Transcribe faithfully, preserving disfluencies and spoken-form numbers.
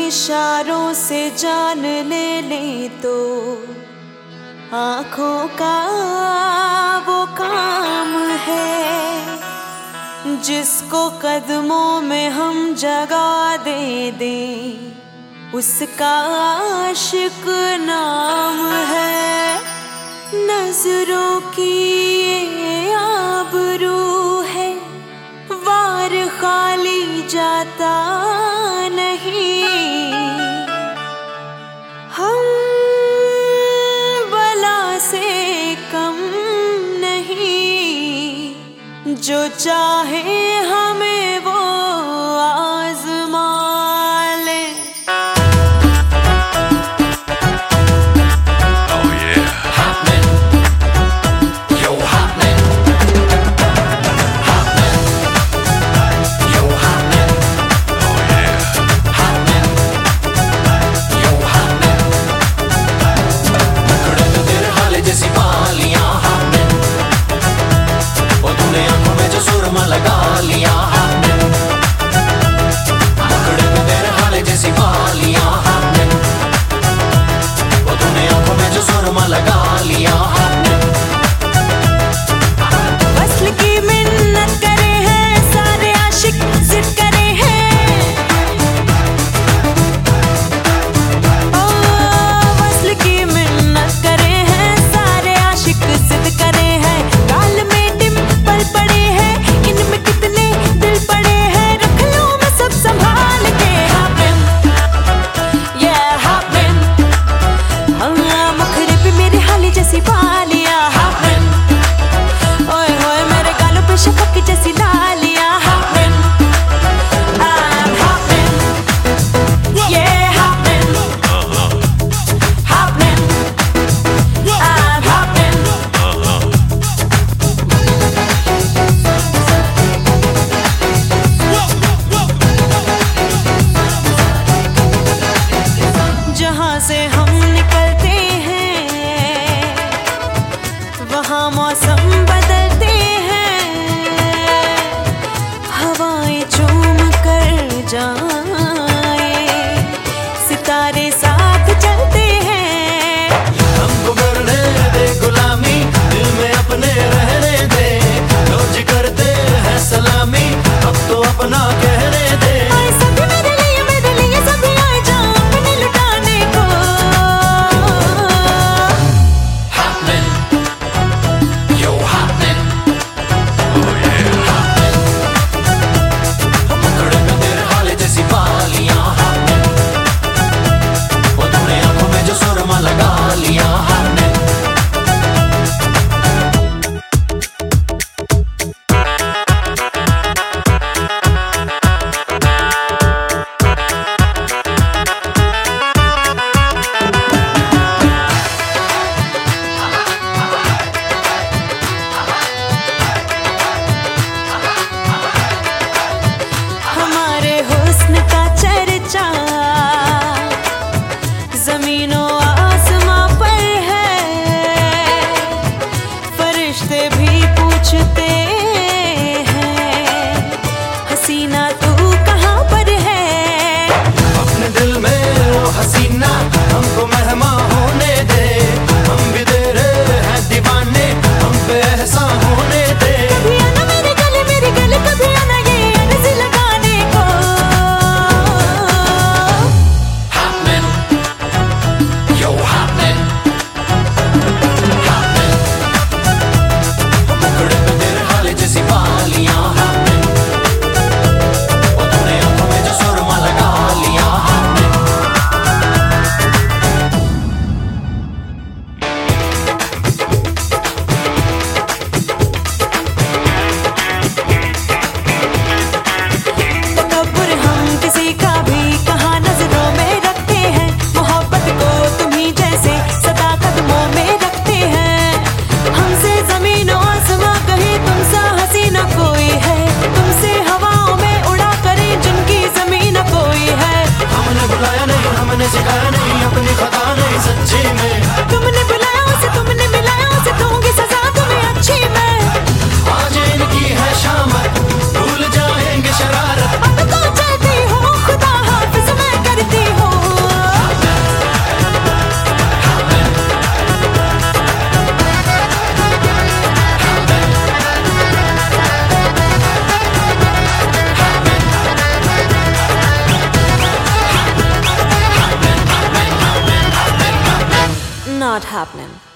इशारों से जान ले ले तो आँखों का वो काम है जिसको कदमों में हम जगा दे दें उसका आशिक नाम है। नजरों की ये आबरू है वार खाली जाता नहीं। हम बला से कम नहीं जो चाहे हमें वो आज़मा ले। Oh yeah. Happening. Yo, happening. Happening. Yo, happening. Oh yeah. Happening. Yo, happening. मुकड़े तो तेरे हाले जैसी बालियां happening। और तूने आंखों में जो सुरमा not happening.